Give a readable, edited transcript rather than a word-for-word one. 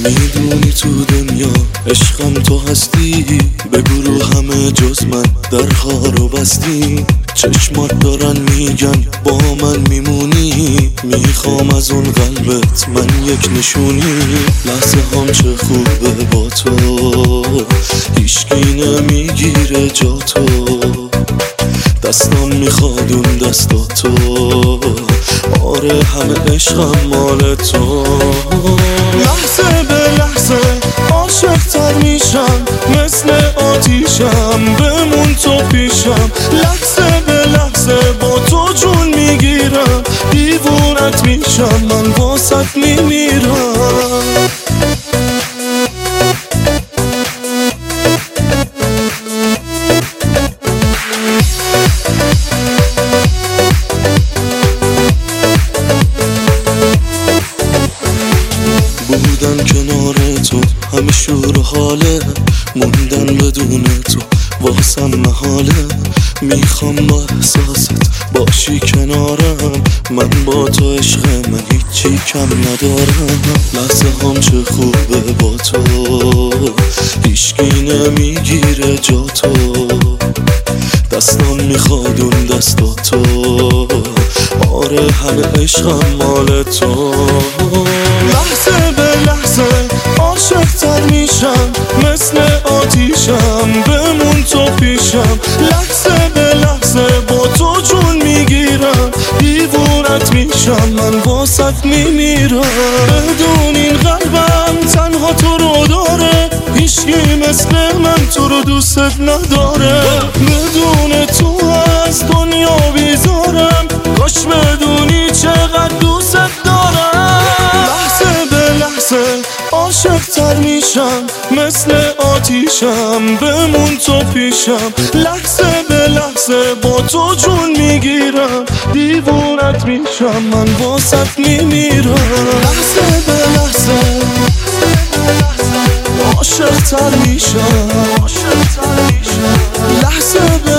میدونی تو دنیا عشقم تو هستی، بگو رو همه جز من در خارو بستی. چشمات دارن میگن با من میمونی، میخوام از اون قلبت من یک نشونی. لحظه هم چه خوبه با تو، هیچکی نمیگیره جا تو. دستم میخواد اون دستاتو، آره همه عشقم مال تو. لحظه به لحظه عاشق تر میشم، مثل آتیشم بمون تو پیشم. لحظه به لحظه با تو جون میگیرم، دیوونت میشم من واسط میمیرم. بودن کنار تو همه شور و حاله، موندن بدون تو واسم محاله. میخوام با احساست باشی کنارم، من با تو عشق من هیچی کم ندارم. لحظه هم چه خوبه با تو، هیچکی نمیگیره جا تو. دستم میخواد اون دستاتو، آره همه عشقم مال تو. لحظه به لحظه عاشق تر میشم، مثل آتیشم بمون تو پیشم. لحظه به لحظه با تو جون میگیرم، دیوونت میشم من واسط میمیرم. بدون این قلبم تنها تو رو داره، هیچکی مثل من تو رو دوست نداره. بدون تو از دنیا بیزارم، کاش بدونی چقدر دوست دارم. لحظه به لحظه عاشق تر میشم، مثل آتیشم بمون تو پیشم. لحظه به لحظه با تو جون میگیرم، دیوونت میشم من واسط میمیرم. لحظه به لحظه عاشق تر میشم، لحظه به